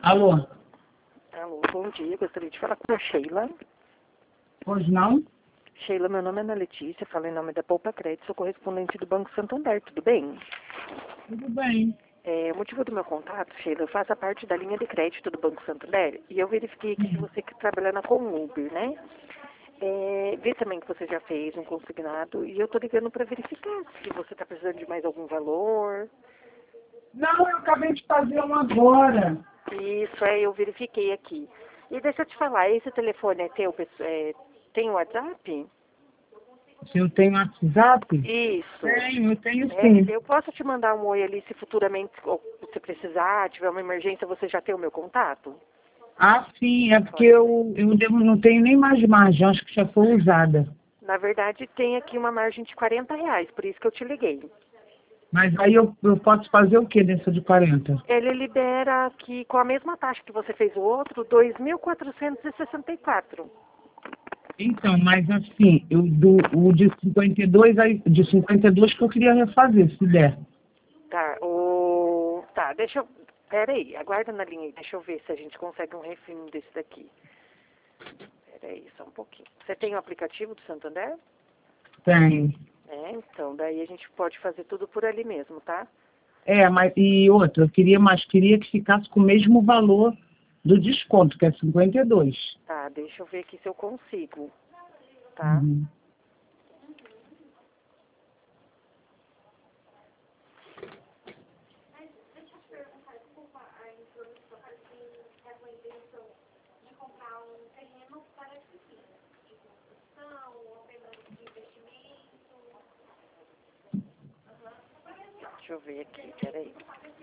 Alô? Alô, bom dia. Gostaria de falar com a Sheila. Pois não? Sheila, meu nome é Ana Letícia, falo em nome da Poupa Crédito, sou correspondente do Banco Santander, tudo bem? Tudo bem. O motivo do meu contato, Sheila, eu faço parte da linha de crédito do Banco Santander e eu verifiquei aqui que você que trabalha com Uber, né? Vi também que você já fez um consignado e eu tô ligando para verificar se você está precisando de mais algum valor. Não, eu acabei de fazer um agora. Isso, eu verifiquei aqui. E deixa eu te falar, esse telefone é teu, tem WhatsApp? Se eu tenho WhatsApp? Isso. Eu tenho sim. Eu posso te mandar um oi ali se futuramente ou você precisar, tiver uma emergência, você já tem o meu contato? Ah, sim, é porque não tenho nem mais margem, acho que já foi usada. Na verdade, tem aqui uma margem de R$ 40, por isso que eu te liguei. Mas aí eu posso fazer o que dessa de 40? Ele libera aqui, com a mesma taxa que você fez o outro, 2.464. Então, mas assim, o de 52, de 52 que eu queria refazer, se der. Tá, tá, deixa eu... Pera aí, aguarda na linha aí, deixa eu ver se a gente consegue um refino desse daqui. Pera aí, só um pouquinho. Você tem o aplicativo do Santander? Tem. Então, daí a gente pode fazer tudo por ali mesmo, tá? Mas e outra, queria que ficasse com o mesmo valor do desconto, que é 52. Tá, deixa eu ver aqui se eu consigo, tá? Uhum. Deixa eu ver aqui, peraí.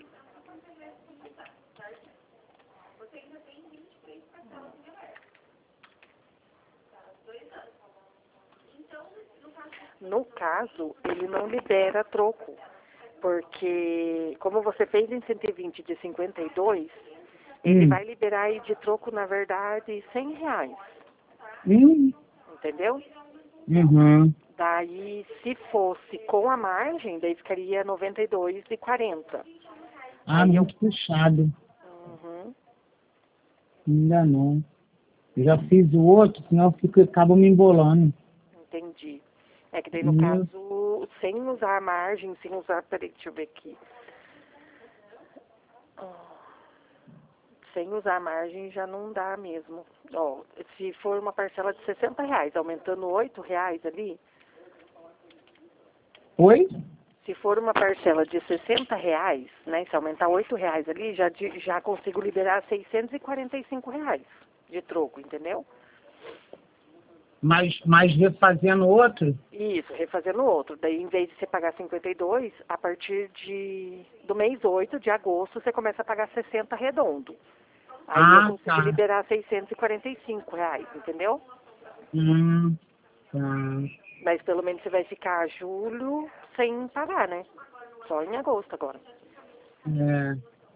No caso, ele não libera troco, porque como você fez em 120 de 52, ele vai liberar aí de troco, na verdade, R$ 100, entendeu? Uhum. Daí, se fosse com a margem, daí ficaria 92,40. Muito puxado. Uhum, Ainda não. Eu já fiz o outro, senão acaba me embolando. entendi. É que daí, no Uhum. caso, sem usar a margem, sem usar... Peraí, deixa eu ver aqui. Sem usar a margem já não dá mesmo. Ó, se for uma parcela de R$ 60, aumentando R$ 8 ali, Oi? se for uma parcela de R$ 60, né, se aumentar R$ 8 ali, já consigo liberar R$ 645 de troco, entendeu? Mas refazendo outro? Isso, refazendo outro. Daí, em vez de você pagar 52, a partir do mês 8 de agosto, você começa a pagar 60 redondo. Aí eu consigo Tá. liberar R$ 645, entendeu? Tá. Mas pelo menos você vai ficar julho sem pagar, né? Só em agosto agora. É.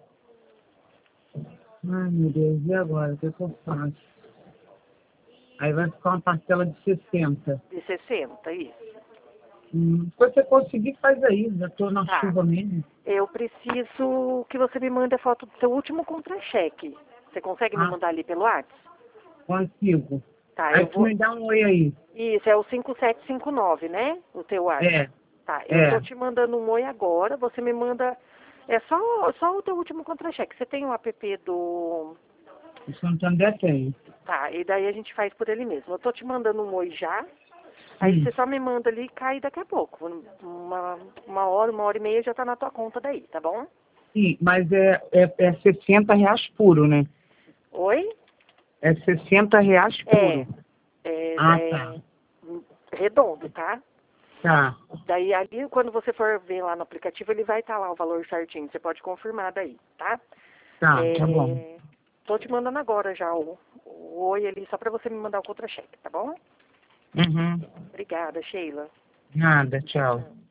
Ai, meu Deus, e agora? O que eu faço? Aí vai ficar uma parcela de 60. De 60, isso. Se você conseguir, faz aí. Já estou na Tá. chuva mesmo. Eu preciso que você me mande a foto do seu último contra-cheque. Você consegue me mandar ali pelo WhatsApp? Consigo. Tá, Aí eu tu vou... me dá um oi aí. Isso, é o 5759, né? O teu WhatsApp. É. Tá, eu tô te mandando um oi agora, você me manda... É só o teu último contra-cheque. Você tem o app do... O Santander tem. Tá, e daí a gente faz por ele mesmo. Eu tô te mandando um oi já. Aí você só me manda ali e cai daqui a pouco. Uma hora e meia já tá na tua conta daí, tá bom? Sim, mas é R$ 60 puro, né? Oi? É R$ 60 puro. Tá. Redondo, tá? Tá. Daí ali, quando você for ver lá no aplicativo, ele vai estar lá o valor certinho. Você pode confirmar daí, tá? Tá bom. Tô te mandando agora já o oi ali, só pra você me mandar o contra-cheque, tá bom? Uhum. Obrigada, Sheila. Nada, tchau.